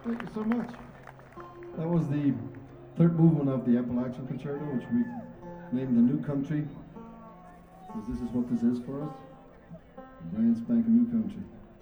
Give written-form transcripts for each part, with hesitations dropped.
Thank you so much. That was the third movement of the Appalachian Concerto, which we named the New Country, because this is what this is for us. Brand spanking new country.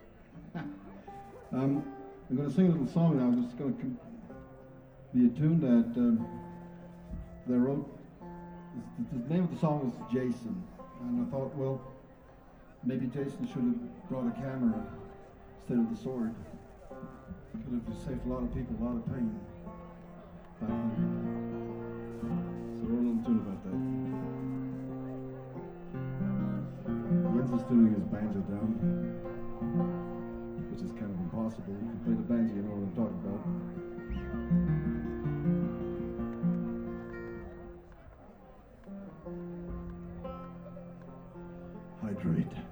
I'm going to sing a little song now. It's going to be a tune that I wrote. The name of the song is Jason, and I thought, well, maybe Jason should have brought a camera instead of the sword. Could have saved a lot of people a lot of pain back then. So I wrote a little tune about that. Jens is tuning his banjo down, which is kind of impossible. If you play the banjo, you know what I'm talking about. Hydrate.